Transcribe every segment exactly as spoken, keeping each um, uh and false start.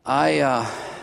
I uh,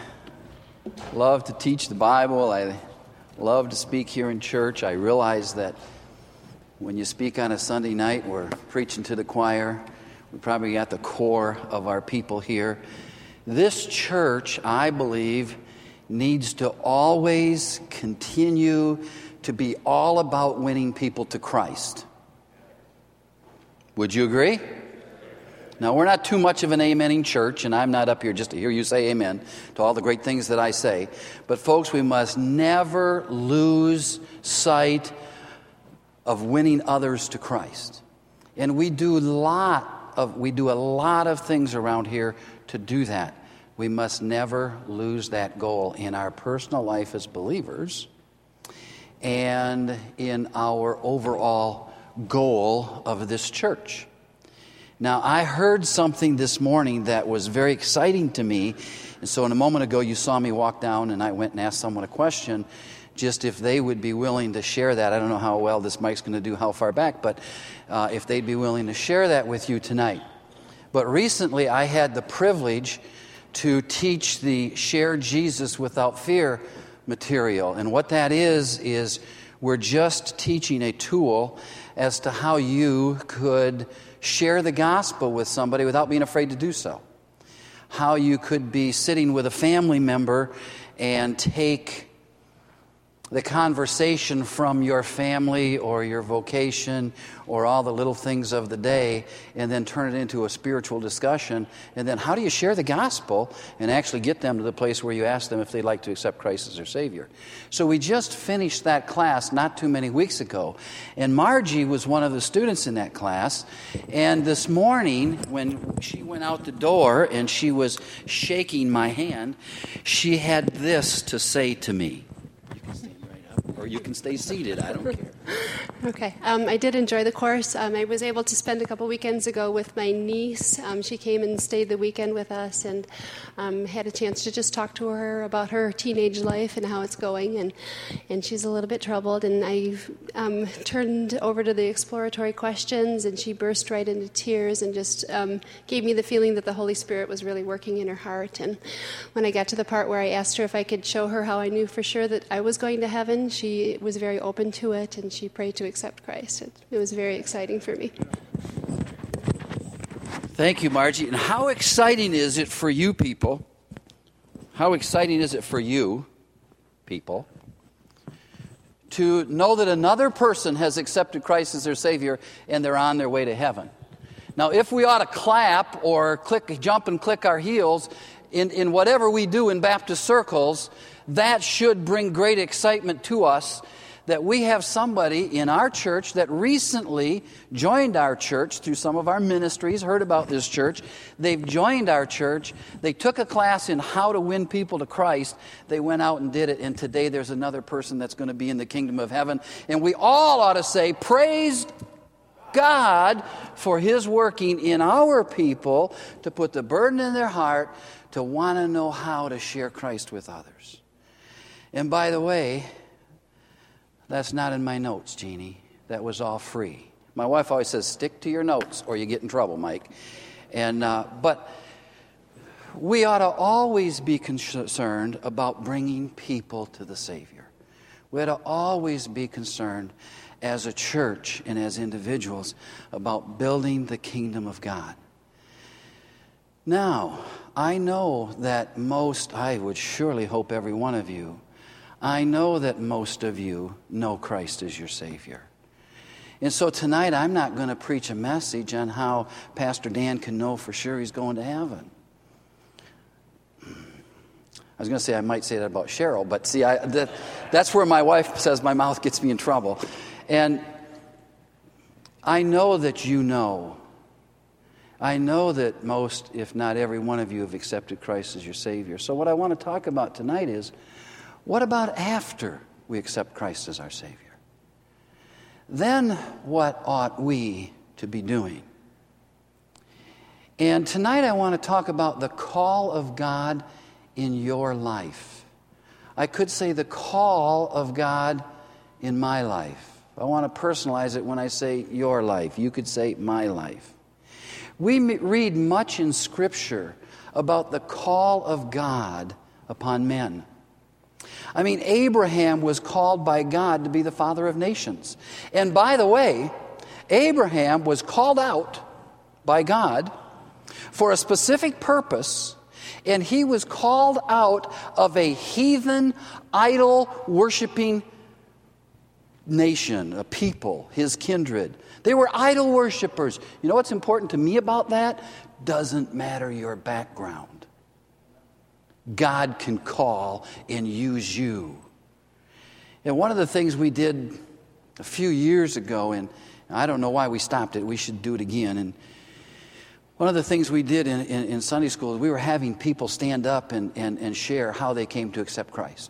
love to teach the Bible. I love to speak here in church. I realize that when you speak on a Sunday night, we're preaching to the choir. We probably got the core of our people here. This church, I believe, needs to always continue to be all about winning people to Christ. Would you agree? Now, we're not too much of an amening church, and I'm not up here just to hear you say amen to all the great things that I say. But folks, we must never lose sight of winning others to Christ. And we do a lot of we do a lot of things around here to do that. We must never lose that goal in our personal life as believers and in our overall goal of this church. Now, I heard something this morning that was very exciting to me. And so in a moment ago, you saw me walk down, and I went and asked someone a question, just if they would be willing to share that. I don't know how well this mic's going to do, how far back, but uh, if they'd be willing to share that with you tonight. But recently, I had the privilege to teach the Share Jesus Without Fear material. And what that is, is we're just teaching a tool as to how you could share the gospel with somebody without being afraid to do so. How you could be sitting with a family member and take the conversation from your family or your vocation or all the little things of the day and then turn it into a spiritual discussion. And then how do you share the gospel and actually get them to the place where you ask them if they'd like to accept Christ as their Savior? So we just finished that class not too many weeks ago. And Margie was one of the students in that class. And this morning, when she went out the door and she was shaking my hand, she had this to say to me. Or you can stay seated. I don't care. Okay. Um, I did enjoy the course. Um, I was able to spend a couple weekends ago with my niece. Um, she came and stayed the weekend with us and um, had a chance to just talk to her about her teenage life and how it's going. And, and she's a little bit troubled. And I um, turned over to the exploratory questions, and she burst right into tears and just um, gave me the feeling that the Holy Spirit was really working in her heart. And when I got to the part where I asked her if I could show her how I knew for sure that I was going to heaven, she was very open to it, and she prayed to accept Christ. It, it was very exciting for me. Thank you, Margie. And how exciting is it for you people? How exciting is it for you people to know that another person has accepted Christ as their Savior and they're on their way to heaven? Now, if we ought to clap or click, jump and click our heels in, in whatever we do in Baptist circles, that should bring great excitement to us that we have somebody in our church that recently joined our church through some of our ministries, heard about this church. They've joined our church. They took a class in how to win people to Christ. They went out and did it, and today there's another person that's going to be in the kingdom of heaven. And we all ought to say, praise God for His working in our people to put the burden in their heart to want to know how to share Christ with others. And by the way, that's not in my notes, Jeannie. That was all free. My wife always says, stick to your notes or you get in trouble, Mike. And uh, but we ought to always be concerned about bringing people to the Savior. We ought to always be concerned as a church and as individuals about building the kingdom of God. Now, I know that most, I would surely hope every one of you, I know that most of you know Christ as your Savior. And so tonight I'm not going to preach a message on how Pastor Dan can know for sure he's going to heaven. I was going to say I might say that about Cheryl, but see, I, that, that's where my wife says my mouth gets me in trouble. And I know that you know. I know that most, if not every one of you, have accepted Christ as your Savior. So what I want to talk about tonight is, what about after we accept Christ as our Savior? Then what ought we to be doing? And tonight I want to talk about the call of God in your life. I could say the call of God in my life. I want to personalize it when I say your life. You could say my life. We read much in Scripture about the call of God upon men. I mean, Abraham was called by God to be the father of nations. And by the way, Abraham was called out by God for a specific purpose, and he was called out of a heathen, idol-worshiping nation, a people, his kindred. They were idol worshipers. You know what's important to me about that? Doesn't matter your background. God can call and use you. And one of the things we did a few years ago, and I don't know why we stopped it. We should do it again. And one of the things we did in, in, in Sunday school is we were having people stand up and, and, and share how they came to accept Christ.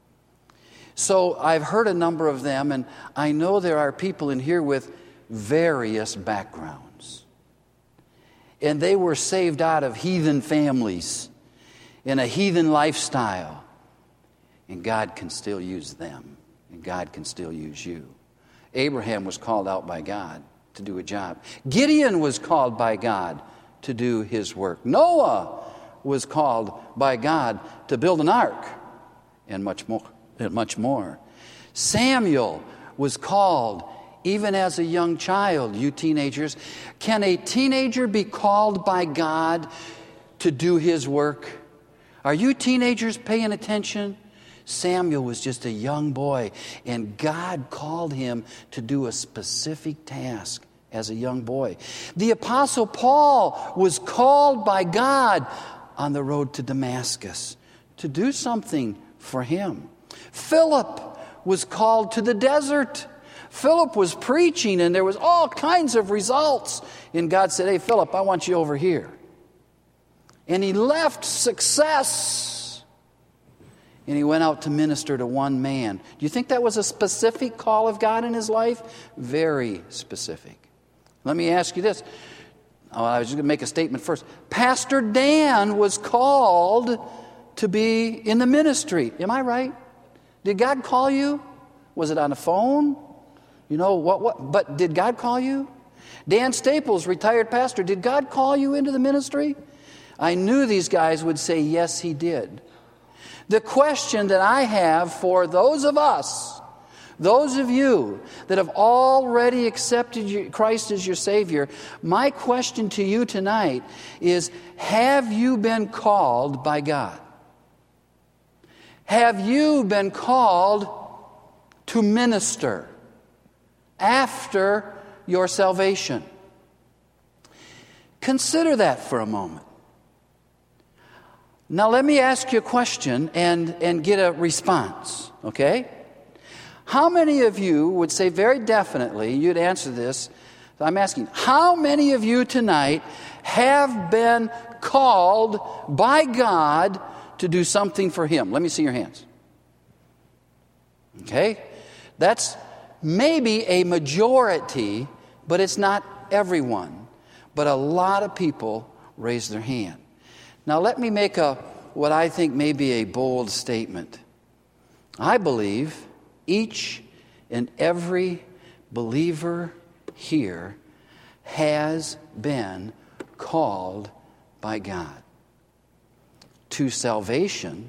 So I've heard a number of them, and I know there are people in here with various backgrounds. And they were saved out of heathen families, in a heathen lifestyle. And God can still use them. And God can still use you. Abraham was called out by God to do a job. Gideon was called by God to do his work. Noah was called by God to build an ark, and much more. And much more. Samuel was called even as a young child. You teenagers, can a teenager be called by God to do his work? Are you teenagers paying attention? Samuel was just a young boy, and God called him to do a specific task as a young boy. The Apostle Paul was called by God on the road to Damascus to do something for him. Philip was called to the desert. Philip was preaching, and there was all kinds of results. And God said, hey, Philip, I want you over here. And he left success, and he went out to minister to one man. Do you think that was a specific call of God in his life? Very specific. Let me ask you this. Oh, I was just going to make a statement first. Pastor Dan was called to be in the ministry. Am I right? Did God call you? Was it on a phone? You know, what, what? But did God call you? Dan Staples, retired pastor, did God call you into the ministry? I knew these guys would say, yes, he did. The question that I have for those of us, those of you that have already accepted Christ as your Savior, my question to you tonight is, have you been called by God? Have you been called to minister after your salvation? Consider that for a moment. Now let me ask you a question and, and get a response, okay? How many of you would say very definitely, you'd answer this, I'm asking, how many of you tonight have been called by God to do something for Him? Let me see your hands. Okay? That's maybe a majority, but it's not everyone. But a lot of people raise their hand. Now let me make a what I think may be a bold statement. I believe each and every believer here has been called by God to salvation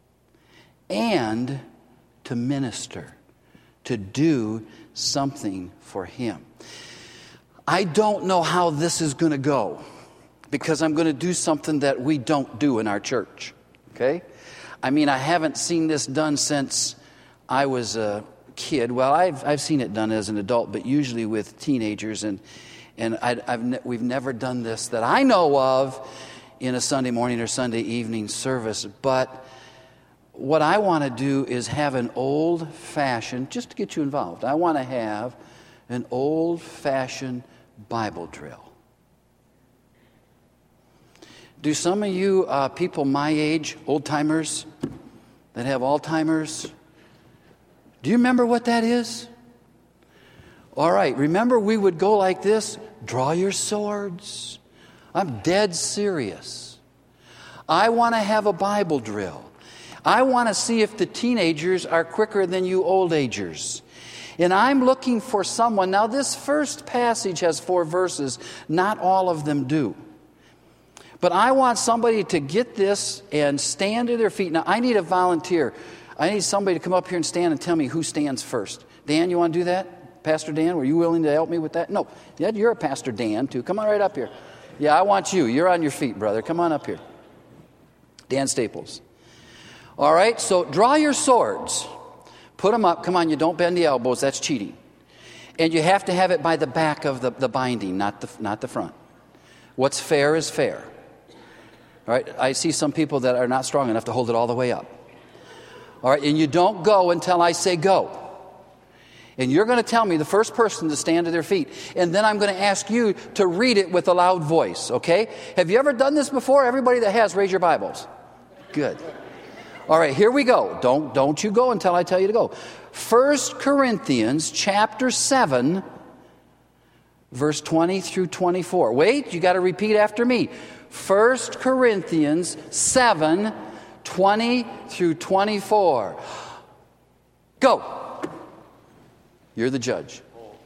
and to minister, to do something for Him. I don't know how this is going to go, because I'm going to do something that we don't do in our church, okay? I mean, I haven't seen this done since I was a kid. Well, I've I've seen it done as an adult, but usually with teenagers, and and I, I've ne- we've never done this that I know of in a Sunday morning or Sunday evening service. But what I want to do is have an old-fashioned, just to get you involved, I want to have an old-fashioned Bible drill. Do some of you uh, people my age, old-timers, that have Alzheimer's, do you remember what that is? All right, remember we would go like this, draw your swords. I'm dead serious. I want to have a Bible drill. I want to see if the teenagers are quicker than you old-agers. And I'm looking for someone. Now, this first passage has four verses. Not all of them do. But I want somebody to get this and stand to their feet. Now, I need a volunteer. I need somebody to come up here and stand and tell me who stands first. Dan, you want to do that? Pastor Dan, were you willing to help me with that? No. Yeah, you're a Pastor Dan, too. Come on right up here. Yeah, I want you. You're on your feet, brother. Come on up here. Dan Staples. All right, so draw your swords. Put them up. Come on, you don't bend the elbows. That's cheating. And you have to have it by the back of the, the binding, not the, not the front. What's fair is fair. All right, I see some people that are not strong enough to hold it all the way up. All right, and you don't go until I say go. And you're going to tell me the first person to stand to their feet. And then I'm going to ask you to read it with a loud voice, okay? Have you ever done this before? Everybody that has, raise your Bibles. Good. All right, here we go. Don't, don't you go until I tell you to go. First Corinthians chapter seven, verse twenty through twenty-four. Wait, you got to repeat after me. First Corinthians seven, twenty through twenty-four. Go. You're the judge.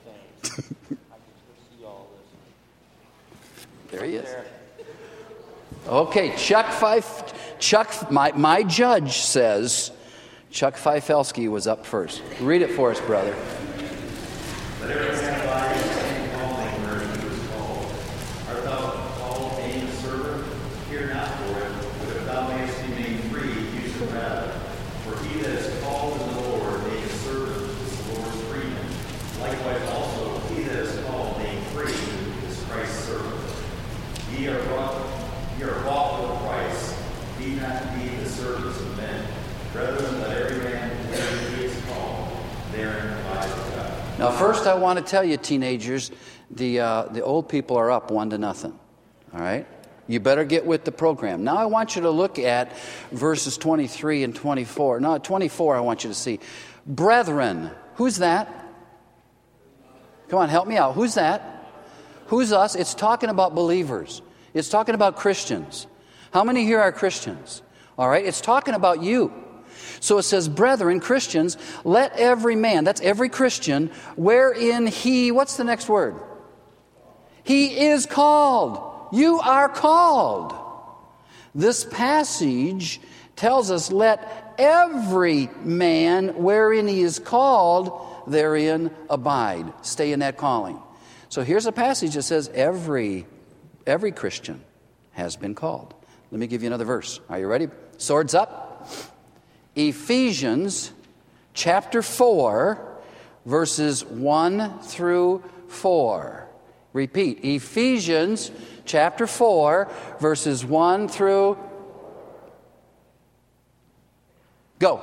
There he is. Okay, Chuck Fife, Chuck, my, my judge says Chuck Feifelski was up first. Read it for us, brother. But every man by the same calling where he was called. Art thou called being a servant? Fear not for it, but if thou mayest be made free, use it rather. For he that is called in the Lord, being a servant, is the Lord's freeman. Likewise also, he that is called, being free, is Christ's servant. Ye are brought, ye are bought with a price. Be not to be the servants of men. Rather than let every man wherein he is called, therein lies God. Now, first, I want to tell you, teenagers, the uh, the old people are up one to nothing. All right, you better get with the program. Now, I want you to look at verses twenty-three and twenty-four. No, twenty-four. I want you to see, brethren. Who's that? Come on, help me out. Who's that? Who's us? It's talking about believers. It's talking about Christians. How many here are Christians? All right, it's talking about you. So it says, brethren, Christians, let every man, that's every Christian, wherein he, what's the next word? He is called. You are called. This passage tells us, let every man wherein he is called, therein abide. Stay in that calling. So here's a passage that says every, every Christian has been called. Let me give you another verse. Are you ready? Swords up. Ephesians chapter four, verses one through four. Repeat. Ephesians chapter four, verses one through... Go.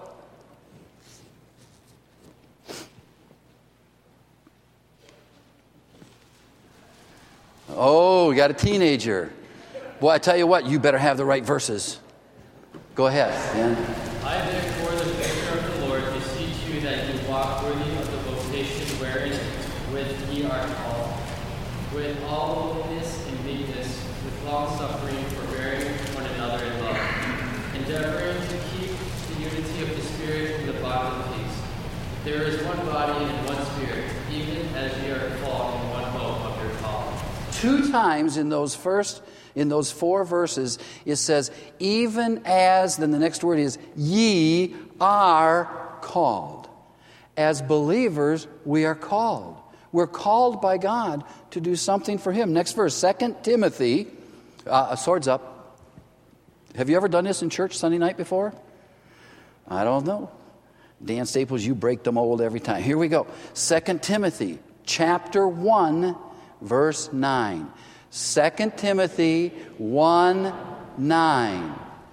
Oh, we got a teenager. Boy, I tell you what, you better have the right verses. Go ahead, Dan. I therefore, the prisoner of the Lord, beseech you that you walk worthy of the vocation wherein with ye are called, with all lowliness and meekness, with long suffering, forbearing one another in love, endeavoring to keep the unity of the Spirit in the bond of peace. There is one body and one Spirit, even as ye are called in one hope of your calling. Two times in those first, in those four verses, it says, even as, then the next word is, ye are called. As believers, we are called. We're called by God to do something for Him. Next verse, Second Timothy, uh, swords up. Have you ever done this in church Sunday night before? I don't know. Dan Staples, you break the mold every time. Here we go. Second Timothy, chapter one, verse nine. Second Timothy one, nine.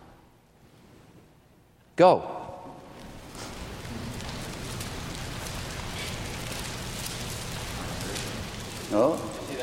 Go. Oh.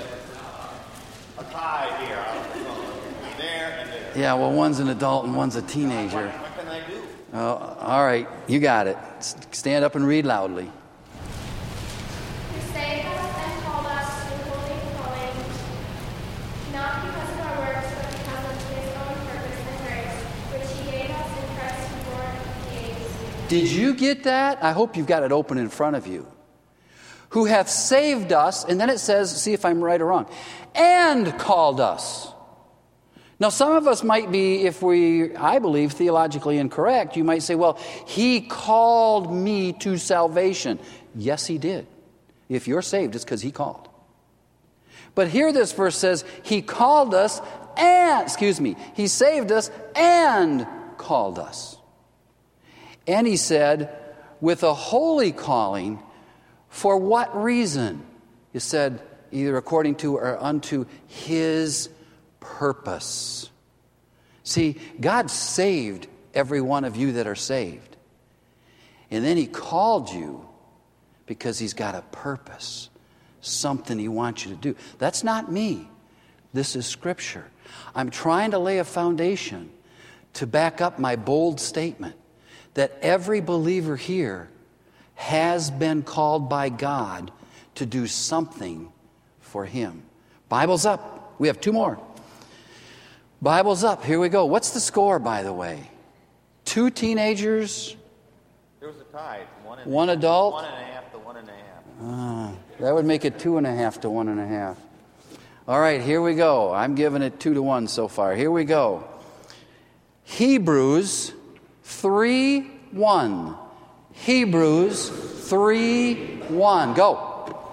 A tie here. There and there. Yeah, well, one's an adult and one's a teenager. What can I do? Oh, all right, you got it. S- Stand up and read loudly. Who saved us and called us to holy calling, not because of our works, but because of His own purpose and grace, which He gave us in Christ before the ages. Did you get that? I hope you've got it open in front of you. Who hath saved us, and then it says, see if I'm right or wrong, and called us. Now, some of us might be, if we, I believe, theologically incorrect, you might say, well, he called me to salvation. Yes, he did. If you're saved, it's because he called. But here this verse says, he called us and, excuse me, he saved us and called us. And he said, with a holy calling, for what reason? He said, either according to or unto his purpose. See, God saved every one of you that are saved. And then he called you because he's got a purpose, something he wants you to do. That's not me. This is Scripture. I'm trying to lay a foundation to back up my bold statement that every believer here has been called by God to do something for him. Bible's up. We have two more. Bible's up. Here we go. What's the score, by the way? Two teenagers. There was a tie. One, and one adult. One and a half to one and a half. Ah, that would make it two and a half to one and a half. All right, here we go. I'm giving it two to one so far. Here we go. Hebrews three one. Hebrews three one. Go.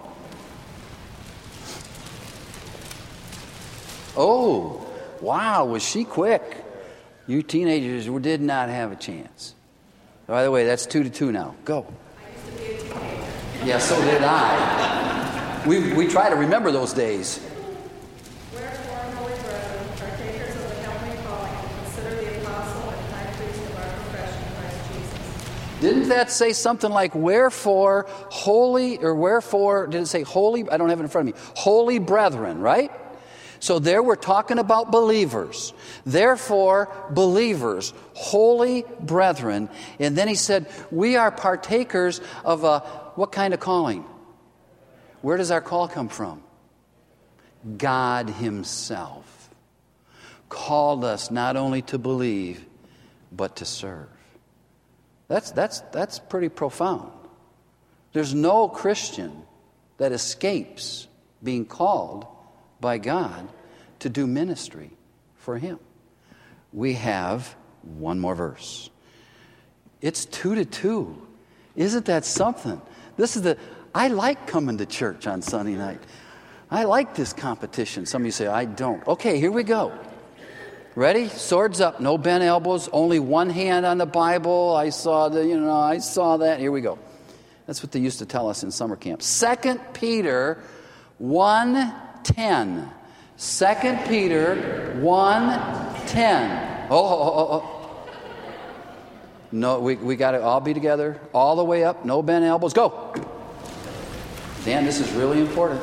Oh, wow, was she quick? You teenagers did not have a chance. By the way, that's two to two now. Go. Yeah, so did I. We we try to remember those days. Wherefore, holy brethren, partakers of the heavenly calling, consider the apostle and high priest of our profession, Christ Jesus. Didn't that say something like, wherefore, holy, or wherefore, did it say holy? I don't have it in front of me. Holy brethren, right? So there we're talking about believers. Therefore, believers, holy brethren. And then he said, we are partakers of a, what kind of calling? Where does our call come from? God himself called us not only to believe, but to serve. That's, that's, that's pretty profound. There's no Christian that escapes being called by God to do ministry for him. We have one more verse. It's two to two. Isn't that something? This is the, I like coming to church on Sunday night. I like this competition. Some of you say, I don't. Okay, here we go. Ready? Swords up, no bent elbows, only one hand on the Bible. I saw the, you know, I saw that. Here we go. That's what they used to tell us in summer camp. Second Peter one ten. Second Peter one ten. Oh, oh, oh, oh. No, we, we got to all be together, all the way up, no bent elbows. Go. Dan, this is really important.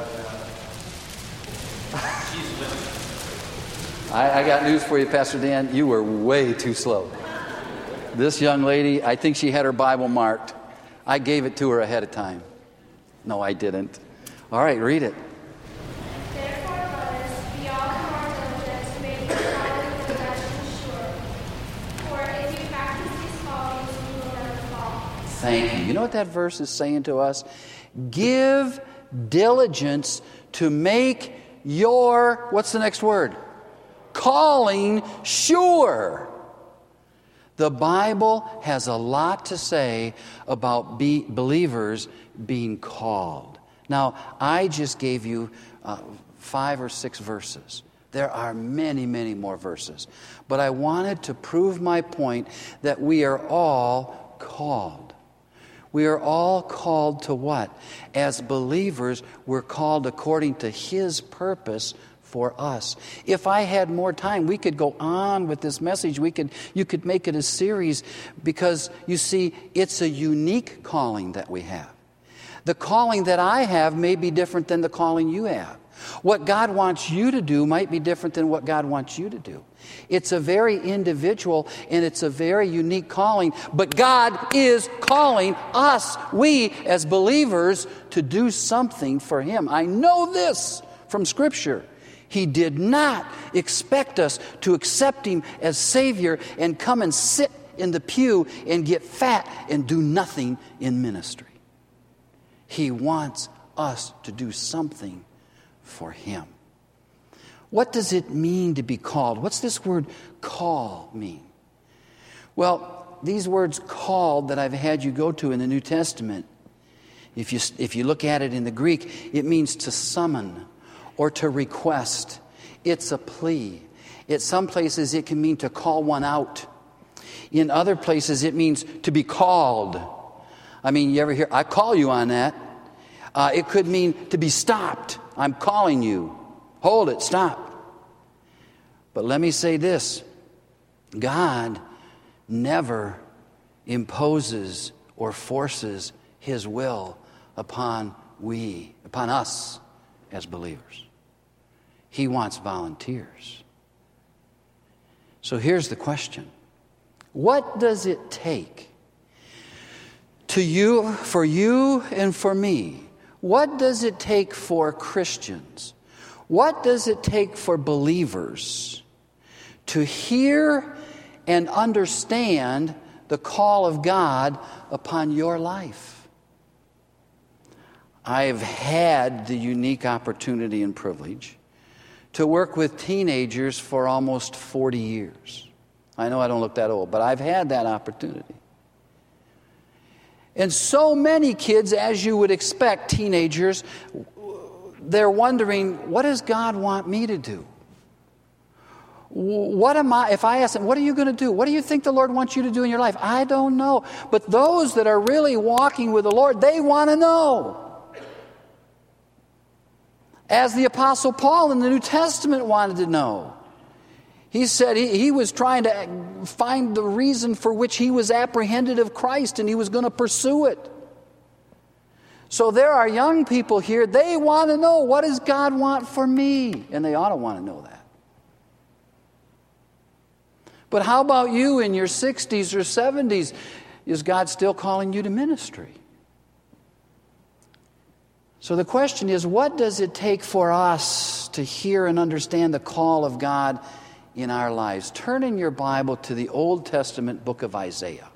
I, I got news for you, Pastor Dan. You were way too slow. This young lady, I think she had her Bible marked. I gave it to her ahead of time. No, I didn't. All right, read it. Therefore, brothers, be all the more diligent to make your calling and election sure. For if you practice these callings, you will never fall. Thank you. You know what that verse is saying to us? Give diligence to make your, what's the next word? Calling sure. The Bible has a lot to say about be, believers being called. Now, I just gave you uh, five or six verses. There are many, many more verses. But I wanted to prove my point that we are all called. We are all called to what? As believers, we're called according to His purpose for us. If I had more time, we could go on with this message. We could, you could make it a series because, you see, it's a unique calling that we have. The calling that I have may be different than the calling you have. What God wants you to do might be different than what God wants you to do. It's a very individual and it's a very unique calling, but God is calling us, we as believers, to do something for Him. I know this from Scripture. He did not expect us to accept Him as Savior and come and sit in the pew and get fat and do nothing in ministry. He wants us to do something for Him. What does it mean to be called? What's this word call mean? Well, these words called that I've had you go to in the New Testament, if you, if you look at it in the Greek, it means to summon or to request. It's a plea. In some places it can mean to call one out. In other places it means to be called. I mean, you ever hear, I call you on that. Uh, it could mean to be stopped. I'm calling you. Hold it, stop. But let me say this. God never imposes or forces his will upon we, upon us as believers. He wants volunteers. So here's the question. What does it take to you, for you and for me? What does it take for Christians? What does it take for believers to hear and understand the call of God upon your life? I've had the unique opportunity and privilege to work with teenagers for almost forty years. I know I don't look that old, but I've had that opportunity. And so many kids, as you would expect, teenagers, they're wondering, what does God want me to do? What am I, if I ask them, what are you going to do? What do you think the Lord wants you to do in your life? I don't know. But those that are really walking with the Lord, they want to know. As the Apostle Paul in the New Testament wanted to know. He said he, he was trying to find the reason for which he was apprehended of Christ, and he was going to pursue it. So there are young people here, they want to know, what does God want for me? And they ought to want to know that. But how about you in your sixties or seventies? Is God still calling you to ministry? So the question is, what does it take for us to hear and understand the call of God in our lives? Turn in your Bible to the Old Testament book of Isaiah.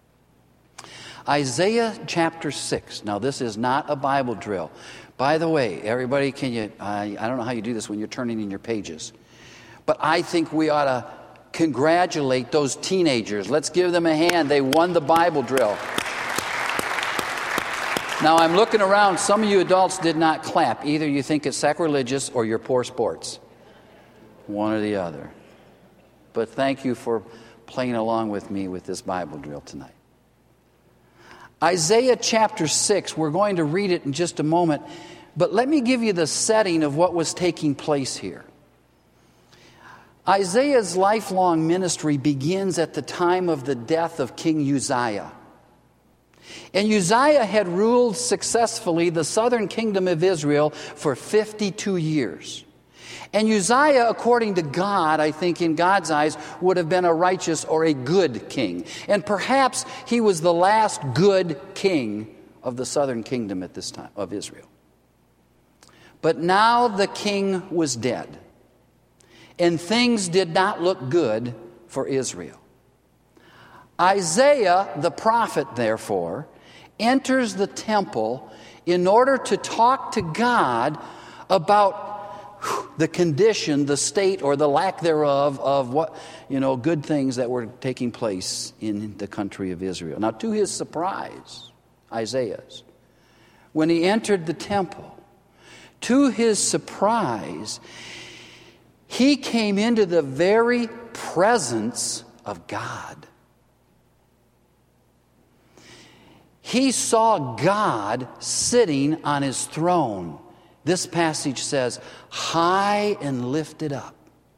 Isaiah chapter six. Now, this is not a Bible drill. By the way, everybody, can you, I, I don't know how you do this when you're turning in your pages, but I think we ought to congratulate those teenagers. Let's give them a hand. They won the Bible drill. Now, I'm looking around. Some of you adults did not clap. Either you think it's sacrilegious or you're poor sports. One or the other. But thank you for playing along with me with this Bible drill tonight. Isaiah chapter six, we're going to read it in just a moment, but let me give you the setting of what was taking place here. Isaiah's lifelong ministry begins at the time of the death of King Uzziah. And Uzziah had ruled successfully the southern kingdom of Israel for fifty-two years. And Uzziah, according to God, I think in God's eyes, would have been a righteous or a good king. And perhaps he was the last good king of the southern kingdom at this time of Israel. But now the king was dead. And things did not look good for Israel. Isaiah, the prophet, therefore, enters the temple in order to talk to God about the condition, the state, or the lack thereof of what, you know, good things that were taking place in the country of Israel. Now, to his surprise, Isaiah's, when he entered the temple, to his surprise, he came into the very presence of God. He saw God sitting on his throne. This passage says, high and lifted up.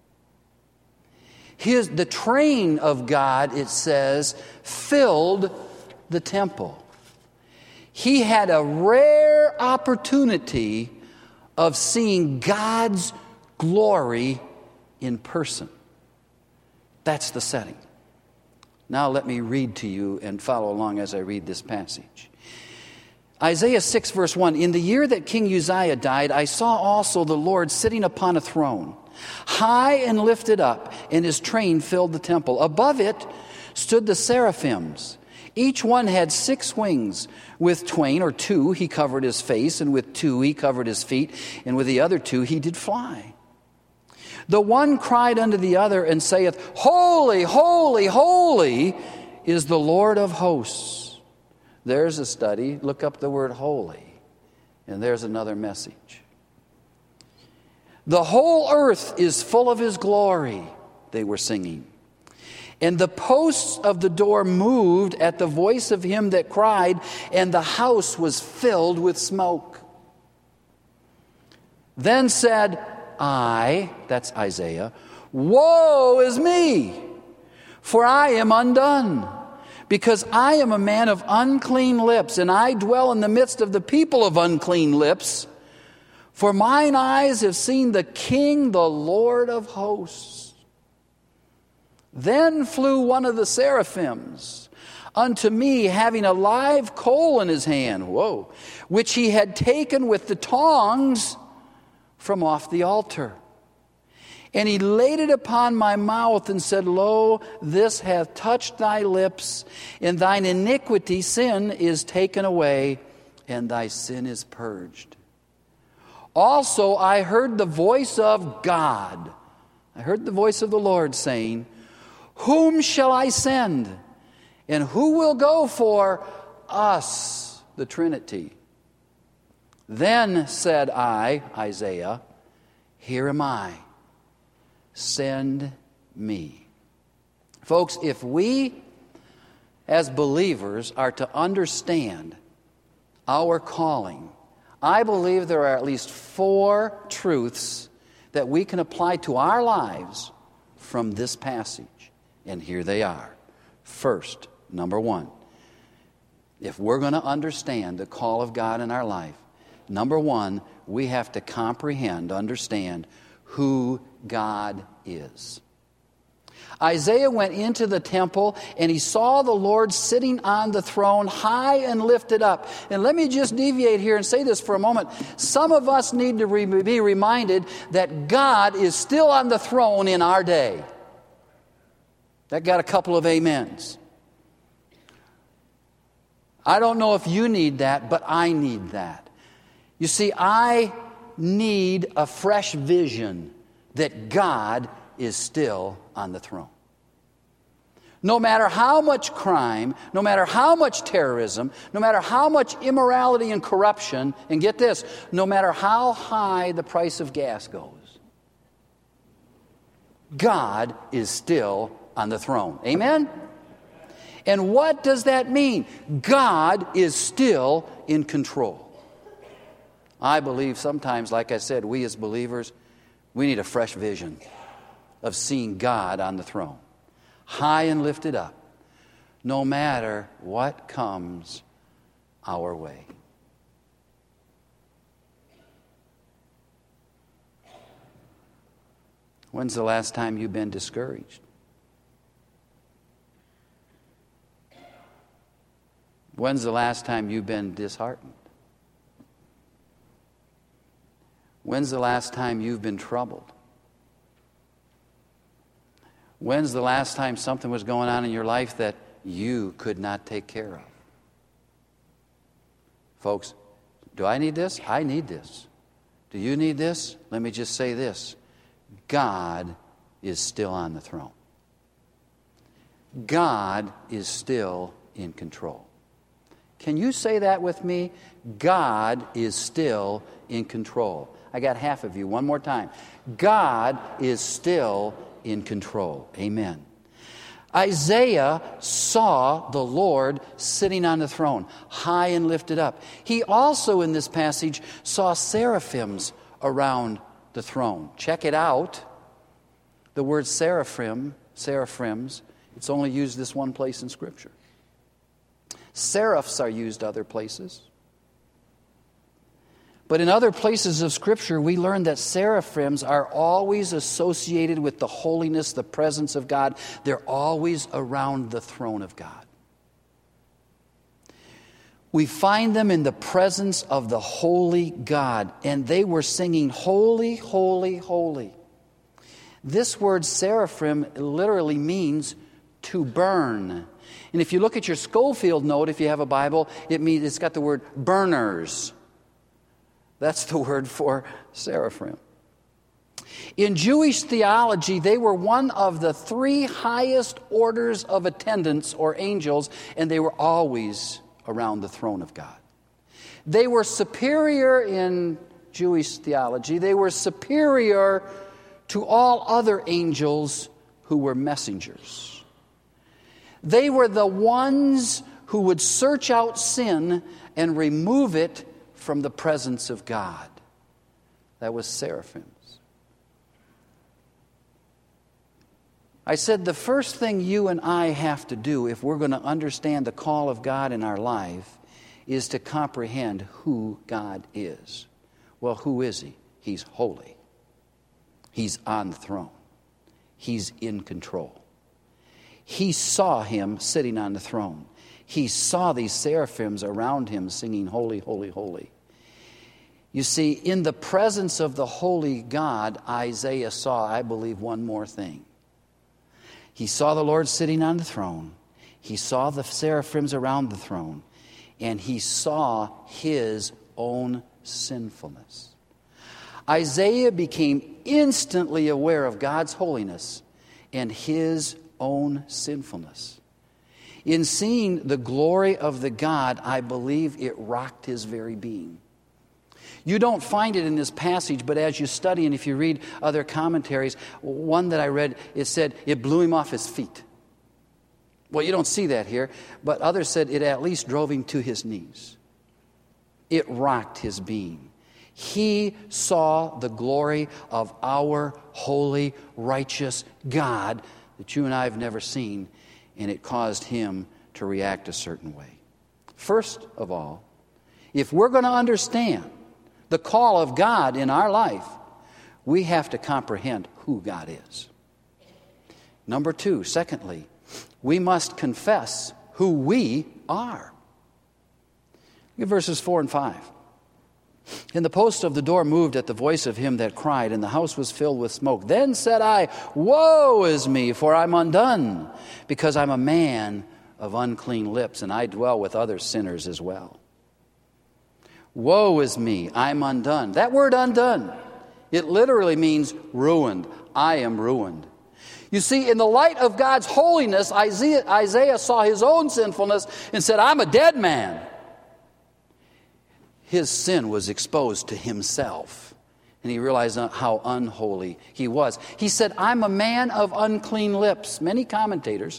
His, the train of God, it says, filled the temple. He had a rare opportunity of seeing God's glory in person. That's the setting. Now let me read to you and follow along as I read this passage. Isaiah six verse one, in the year that King Uzziah died, I saw also the Lord sitting upon a throne, high and lifted up, and his train filled the temple. Above it stood the seraphims. Each one had six wings. With twain or two he covered his face, and with two he covered his feet, and with the other two he did fly. The one cried unto the other and saith, Holy, holy, holy is the Lord of hosts. There's a study. Look up the word holy, and there's another message. The whole earth is full of his glory, they were singing. And the posts of the door moved at the voice of him that cried, and the house was filled with smoke. Then said I, that's Isaiah, Woe is me, for I am undone, because I am a man of unclean lips, and I dwell in the midst of the people of unclean lips. For mine eyes have seen the King, the Lord of hosts. Then flew one of the seraphims unto me, having a live coal in his hand, whoa, which he had taken with the tongs from off the altar. And he laid it upon my mouth and said, Lo, this hath touched thy lips, and thine iniquity, sin, is taken away, and thy sin is purged. Also I heard the voice of God. I heard the voice of the Lord saying, Whom shall I send? And who will go for us? The Trinity. Then said I, Isaiah, Here am I. Send me. Folks, if we as believers are to understand our calling, I believe there are at least four truths that we can apply to our lives from this passage. And here they are. First, number one, if we're going to understand the call of God in our life, number one, we have to comprehend, understand who God is. Isaiah went into the temple and he saw the Lord sitting on the throne, high and lifted up. And let me just deviate here and say this for a moment. Some of us need to re- be reminded that God is still on the throne in our day. That got a couple of amens. I don't know if you need that, but I need that. You see, I need a fresh vision that God is still on the throne. No matter how much crime, no matter how much terrorism, no matter how much immorality and corruption, and get this, no matter how high the price of gas goes, God is still on the throne. Amen? And what does that mean? God is still in control. I believe sometimes, like I said, we as believers, we need a fresh vision of seeing God on the throne, high and lifted up, no matter what comes our way. When's the last time you've been discouraged? When's the last time you've been disheartened? When's the last time you've been troubled? When's the last time something was going on in your life that you could not take care of? Folks, do I need this? I need this. Do you need this? Let me just say this. God is still on the throne. God is still in control. Can you say that with me? God is still in control. I got half of you. One more time. God is still in control. Amen. Isaiah saw the Lord sitting on the throne, high and lifted up. He also, in this passage, saw seraphims around the throne. Check it out. The word seraphim, seraphims, it's only used this one place in Scripture. Seraphs are used other places. But in other places of Scripture, we learn that seraphims are always associated with the holiness, the presence of God. They're always around the throne of God. We find them in the presence of the holy God, and they were singing, Holy, holy, holy. This word seraphim literally means to burn. And if you look at your Schofield note, if you have a Bible, it means it's got the word burners. That's the word for seraphim. In Jewish theology, they were one of the three highest orders of attendants or angels, and they were always around the throne of God. They were superior in Jewish theology. They were superior to all other angels who were messengers. They were the ones who would search out sin and remove it from the presence of God. That was seraphims. I said the first thing you and I have to do if we're going to understand the call of God in our life is to comprehend who God is. Well, who is He? He's holy. He's on the throne. He's in control. He saw Him sitting on the throne. He saw these seraphims around Him singing, holy, holy, holy. You see, in the presence of the holy God, Isaiah saw, I believe, one more thing. He saw the Lord sitting on the throne. He saw the seraphims around the throne. And he saw his own sinfulness. Isaiah became instantly aware of God's holiness and his own sinfulness. In seeing the glory of the God, I believe it rocked his very being. You don't find it in this passage, but as you study and if you read other commentaries, one that I read, it said it blew him off his feet. Well, you don't see that here, but others said it at least drove him to his knees. It rocked his being. He saw the glory of our holy, righteous God that you and I have never seen, and it caused him to react a certain way. First of all, if we're going to understand the call of God in our life, we have to comprehend who God is. Number two, secondly, we must confess who we are. Look at verses four and five. And the post of the door moved at the voice of him that cried, and the house was filled with smoke. Then said I, woe is me, for I'm undone, because I'm a man of unclean lips, and I dwell with other sinners as well. Woe is me, I'm undone. That word undone, it literally means ruined. I am ruined. You see, in the light of God's holiness, Isaiah, Isaiah saw his own sinfulness and said, I'm a dead man. His sin was exposed to himself, and he realized how unholy he was. He said, I'm a man of unclean lips. Many commentators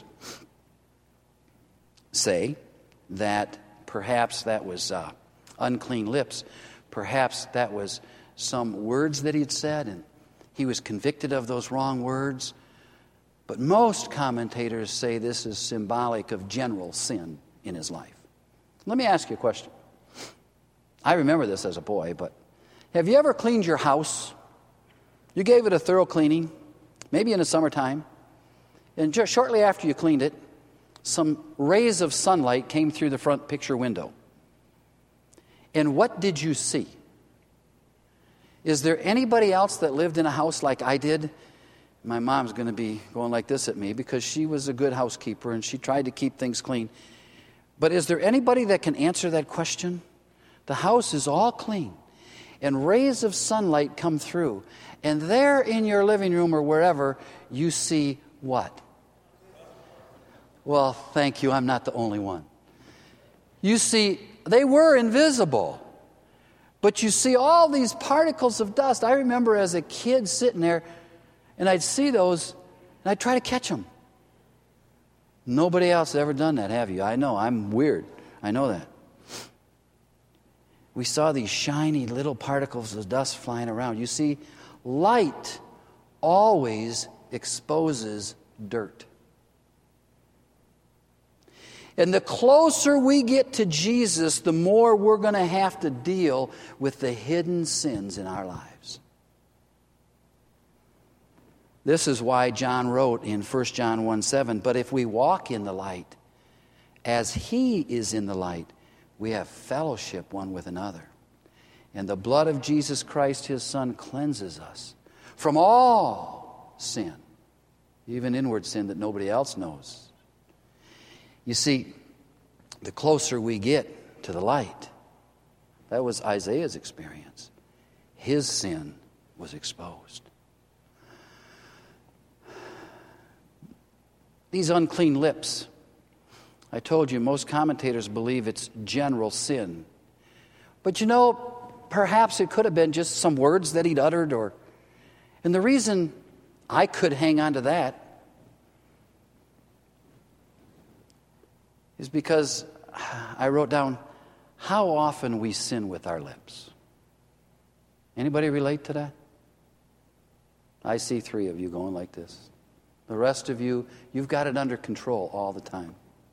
say that perhaps that was uh, unclean lips. Perhaps that was some words that he had said, and he was convicted of those wrong words. But most commentators say this is symbolic of general sin in his life. Let me ask you a question. I remember this as a boy, but have you ever cleaned your house? You gave it a thorough cleaning, maybe in the summertime, and just shortly after you cleaned it, some rays of sunlight came through the front picture window. And what did you see? Is there anybody else that lived in a house like I did? My mom's going to be going like this at me because she was a good housekeeper and she tried to keep things clean. But is there anybody that can answer that question? The house is all clean, and rays of sunlight come through, and there in your living room or wherever, you see what? Well, thank you, I'm not the only one. You see, they were invisible, but you see all these particles of dust. I remember as a kid sitting there, and I'd see those, and I'd try to catch them. Nobody else has ever done that, have you? I know, I'm weird. I know that. We saw these shiny little particles of dust flying around. You see, light always exposes dirt. And the closer we get to Jesus, the more we're going to have to deal with the hidden sins in our lives. This is why John wrote in First John one seven, but if we walk in the light, as he is in the light, we have fellowship one with another. And the blood of Jesus Christ, his Son, cleanses us from all sin, even inward sin that nobody else knows. You see, the closer we get to the light, that was Isaiah's experience. His sin was exposed. These unclean lips. I told you most commentators believe it's general sin. But you know, perhaps it could have been just some words that he'd uttered, or and the reason I could hang on to that is because I wrote down how often we sin with our lips. Anybody relate to that? I see three of you going like this. The rest of you, you've got it under control all the time.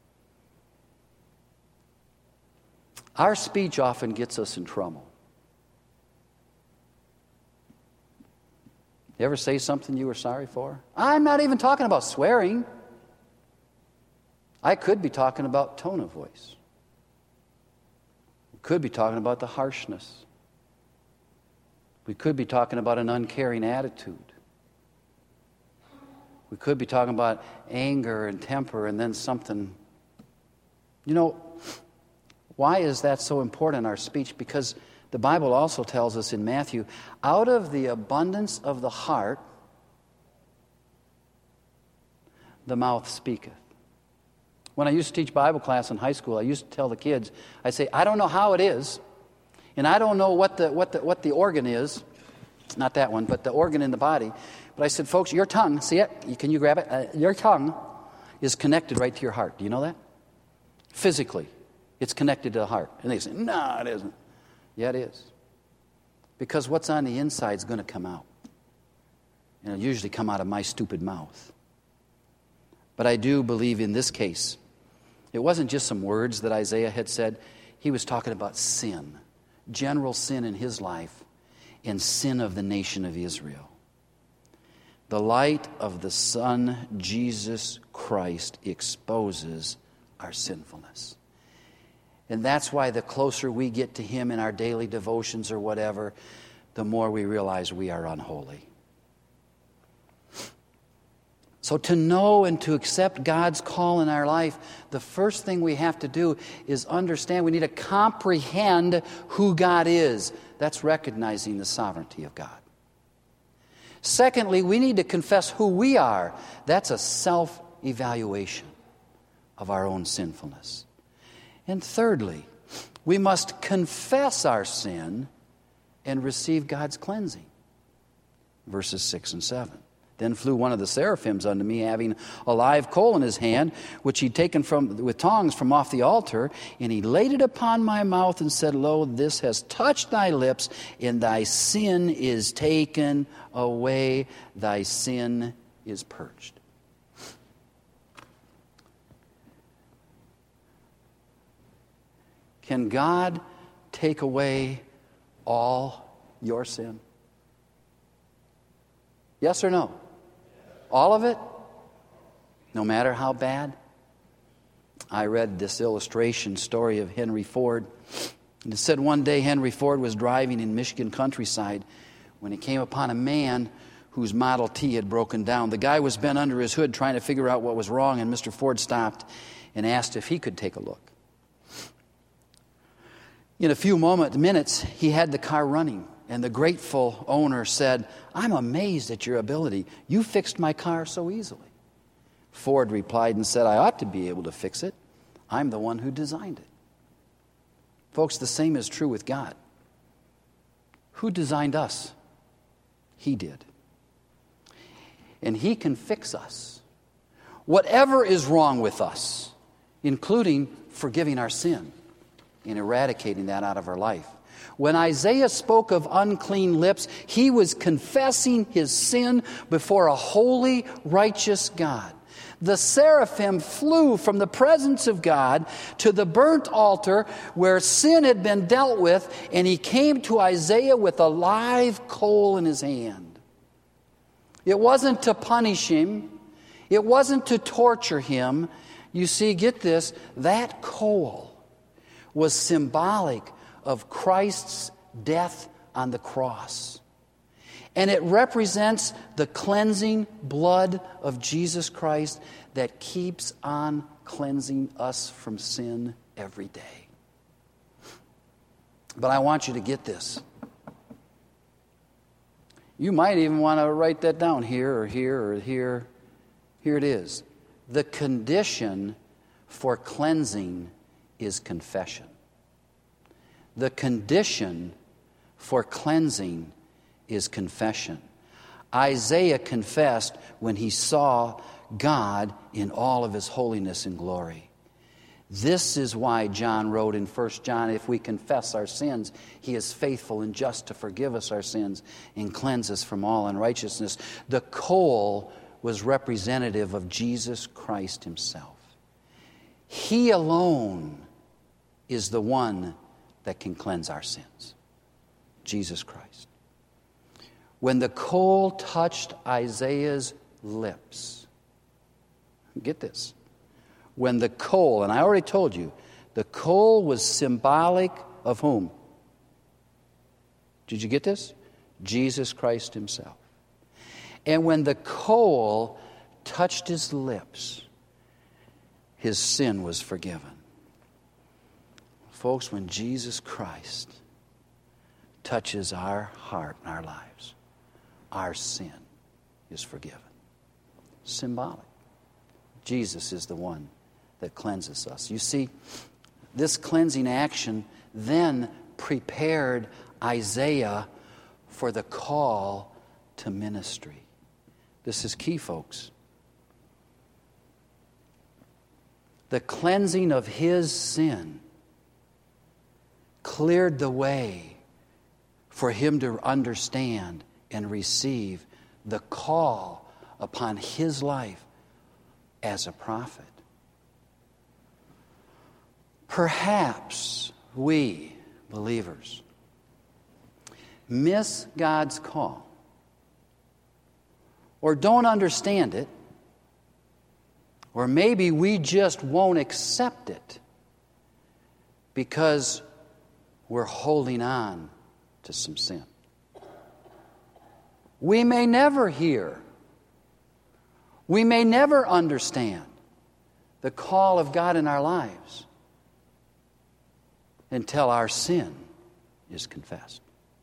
Our speech often gets us in trouble. You ever say something you were sorry for? I'm not even talking about swearing. I could be talking about tone of voice. We could be talking about the harshness. We could be talking about an uncaring attitude. We could be talking about anger and temper and then something. You know, why is that so important in our speech? Because the Bible also tells us in Matthew, out of the abundance of the heart, the mouth speaketh. When I used to teach Bible class in high school, I used to tell the kids, I'd say, I don't know how it is, and I don't know what the what the what the organ is. It's not that one, but the organ in the body. But I said, folks, your tongue, see it? Can you grab it? Uh, your tongue is connected right to your heart. Do you know that? Physically, it's connected to the heart. And they say, no, it isn't. Yeah, it is. Because what's on the inside is going to come out. And it'll usually come out of my stupid mouth. But I do believe in this case, it wasn't just some words that Isaiah had said. He was talking about sin, general sin in his life, and sin of the nation of Israel. The light of the Son, Jesus Christ, exposes our sinfulness. And that's why the closer we get to Him in our daily devotions or whatever, the more we realize we are unholy. So to know and to accept God's call in our life, the first thing we have to do is understand, we need to comprehend who God is. That's recognizing the sovereignty of God. Secondly, we need to confess who we are. That's a self-evaluation of our own sinfulness. And thirdly, we must confess our sin and receive God's cleansing. Verses six and seven. Then flew one of the seraphims unto me, having a live coal in his hand, which he'd taken from with tongs from off the altar, and he laid it upon my mouth and said, Lo, this has touched thy lips, and thy sin is taken away, thy sin is purged. Can God take away all your sin? Yes or no? All of it? No matter how bad? I read this illustration story of Henry Ford. And it said one day Henry Ford was driving in Michigan countryside when he came upon a man whose Model T had broken down. The guy was bent under his hood trying to figure out what was wrong, and Mister Ford stopped and asked if he could take a look. In a few moment, minutes, he had the car running, and the grateful owner said, I'm amazed at your ability. You fixed my car so easily. Ford replied and said, I ought to be able to fix it. I'm the one who designed it. Folks, the same is true with God. Who designed us? He did. And He can fix us. Whatever is wrong with us, including forgiving our sin and eradicating that out of our life. When Isaiah spoke of unclean lips, he was confessing his sin before a holy, righteous God. The seraphim flew from the presence of God to the burnt altar where sin had been dealt with, and he came to Isaiah with a live coal in his hand. It wasn't to punish him. It wasn't to torture him. You see, get this, that coal was symbolic of Christ's death on the cross. And it represents the cleansing blood of Jesus Christ that keeps on cleansing us from sin every day. But I want you to get this. You might even want to write that down here or here or here. Here it is. The condition for cleansing is confession. The condition for cleansing is confession. Isaiah confessed when he saw God in all of his holiness and glory. This is why John wrote in First John, if we confess our sins, he is faithful and just to forgive us our sins and cleanse us from all unrighteousness. The coal was representative of Jesus Christ himself. He alone is the one that can cleanse our sins. Jesus Christ. When the coal touched Isaiah's lips, get this, when the coal, and I already told you, the coal was symbolic of whom? Did you get this? Jesus Christ himself. And when the coal touched his lips, his sin was forgiven. Folks, when Jesus Christ touches our heart and our lives, our sin is forgiven. Symbolic. Jesus is the one that cleanses us. You see, this cleansing action then prepared Isaiah for the call to ministry. This is key, folks. The cleansing of his sin cleared the way for him to understand and receive the call upon his life as a prophet. Perhaps we, believers, miss God's call or don't understand it, or maybe we just won't accept it because we're holding on to some sin. We may never hear, we may never understand the call of God in our lives until our sin is confessed.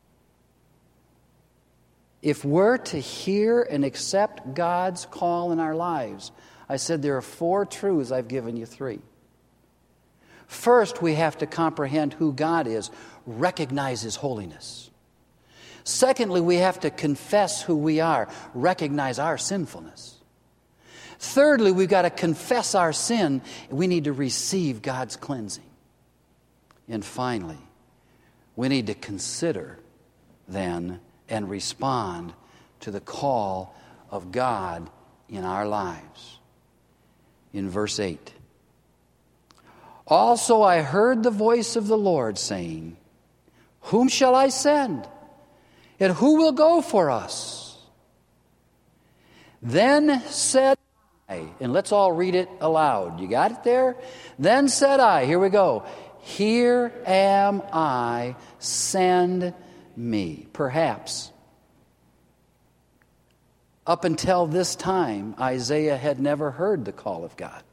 If we're to hear and accept God's call in our lives, I said there are four truths. I've given you three. First, we have to comprehend who God is, recognize his holiness. Secondly, we have to confess who we are, recognize our sinfulness. Thirdly, we've got to confess our sin. We need to receive God's cleansing. And finally, we need to consider then and respond to the call of God in our lives. In verse eight, also I heard the voice of the Lord saying, whom shall I send? And who will go for us? Then said I, and let's all read it aloud. You got it there? Then said I, here we go, here am I, send me. Perhaps up until this time, Isaiah had never heard the call of God.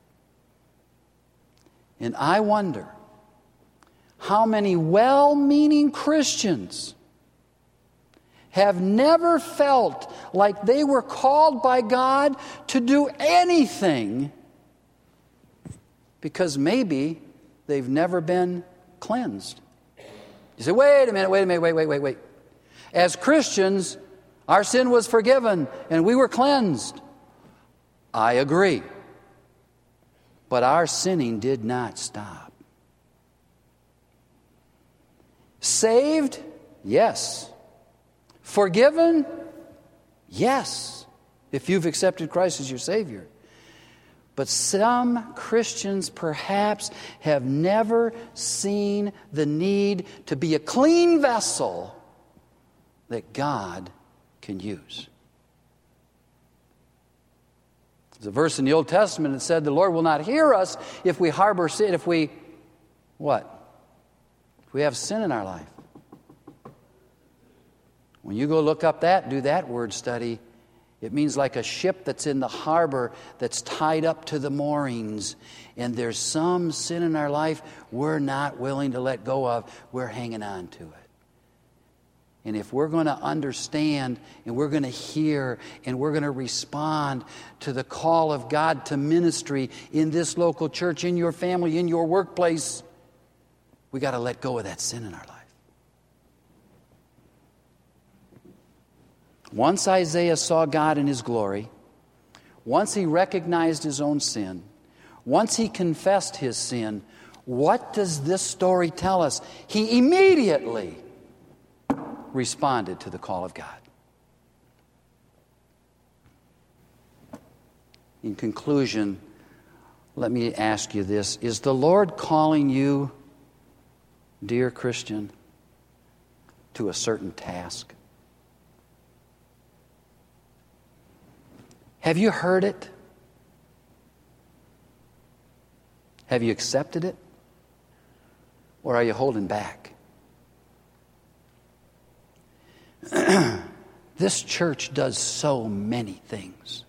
And I wonder how many well-meaning Christians have never felt like they were called by God to do anything because maybe they've never been cleansed. You say, wait a minute, wait a minute, wait, wait, wait, wait. As Christians, our sin was forgiven and we were cleansed. I agree. But our sinning did not stop. Saved? Yes. Forgiven? Yes. If you've accepted Christ as your Savior. But some Christians perhaps have never seen the need to be a clean vessel that God can use. There's a verse in the Old Testament that said the Lord will not hear us if we harbor sin, if we, what? If we have sin in our life. When you go look up that, do that word study, it means like a ship that's in the harbor that's tied up to the moorings, and there's some sin in our life we're not willing to let go of. We're hanging on to it. And if we're going to understand and we're going to hear and we're going to respond to the call of God to ministry in this local church, in your family, in your workplace, we got to let go of that sin in our life. Once Isaiah saw God in His glory, once he recognized his own sin, once he confessed his sin, what does this story tell us? He immediately responded to the call of God. In conclusion, let me ask you this. Is the Lord calling you, dear Christian, to a certain task? Have you heard it? Have you accepted it? Or are you holding back? This church does so many things.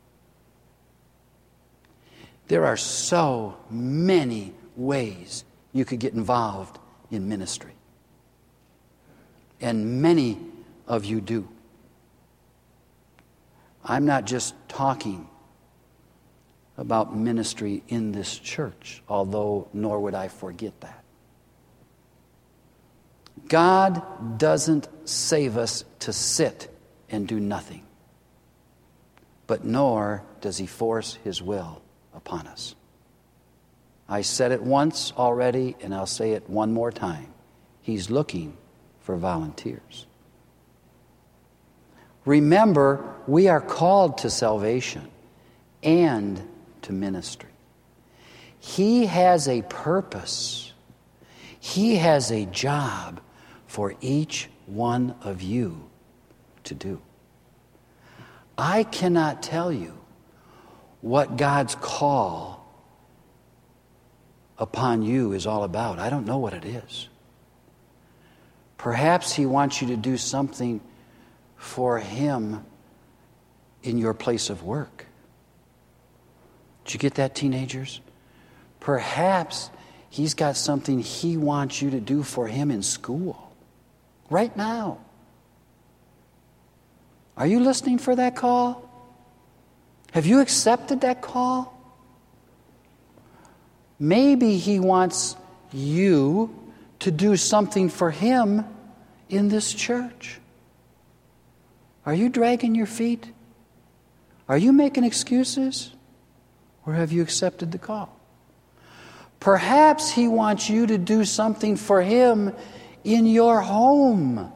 There are so many ways you could get involved in ministry. And many of you do. I'm not just talking about ministry in this church, although nor would I forget that. God doesn't save us to sit and do nothing, but nor does He force His will upon us. I said it once already, and I'll say it one more time. He's looking for volunteers. Remember, we are called to salvation and to ministry. He has a purpose. He has a job for each one of you to do. I cannot tell you what God's call upon you is all about. I don't know what it is. Perhaps He wants you to do something for Him in your place of work. Did you get that, teenagers? Perhaps He's got something He wants you to do for Him in school right now. Are you listening for that call? Have you accepted that call? Maybe He wants you to do something for Him in this church. Are you dragging your feet? Are you making excuses? Or have you accepted the call? Perhaps He wants you to do something for Him in your home,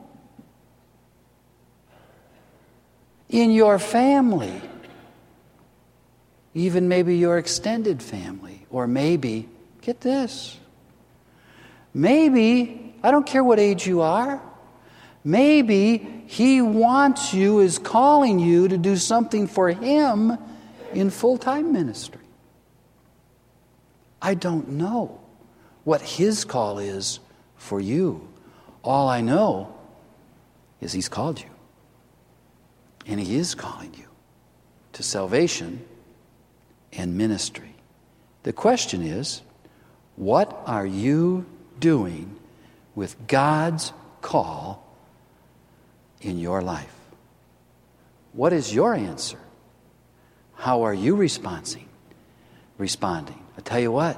in your family, even maybe your extended family, or maybe, get this, maybe, I don't care what age you are, maybe He wants you, is calling you to do something for Him in full-time ministry. I don't know what His call is for you. All I know is He's called you. And He is calling you to salvation and ministry. The question is, what are you doing with God's call in your life? What is your answer? How are you responding? Responding. I tell you what,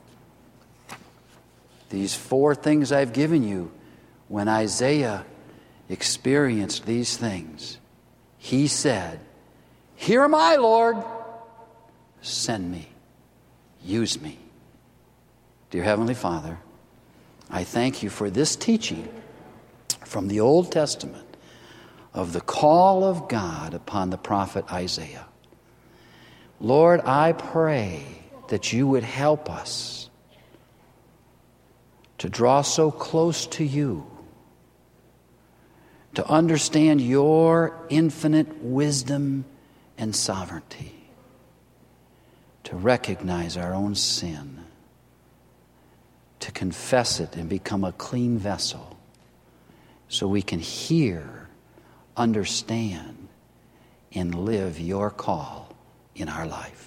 these four things I've given you, when Isaiah experienced these things, he said, "Here am I, Lord. Send me. Use me." Dear Heavenly Father, I thank You for this teaching from the Old Testament of the call of God upon the prophet Isaiah. Lord, I pray that You would help us to draw so close to You, to understand Your infinite wisdom and sovereignty, to recognize our own sin, to confess it and become a clean vessel so we can hear, understand, and live Your call in our life.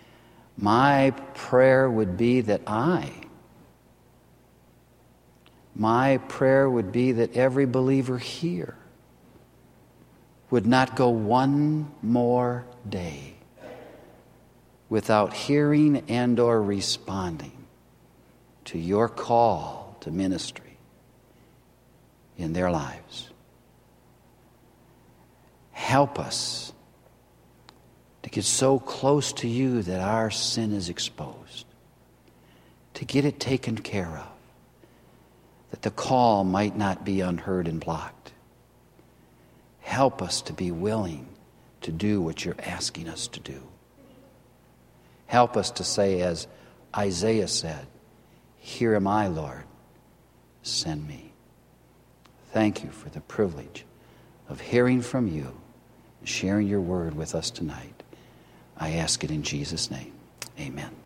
My prayer would be that I My prayer would be that every believer here would not go one more day without hearing and or responding to your call to ministry in their lives. Help us to get so close to you that our sin is exposed, to get it taken care of, that the call might not be unheard and blocked. Help us to be willing to do what you're asking us to do. Help us to say, as Isaiah said, "Here am I, Lord, send me." Thank you for the privilege of hearing from you and sharing your word with us tonight. I ask it in Jesus' name. Amen.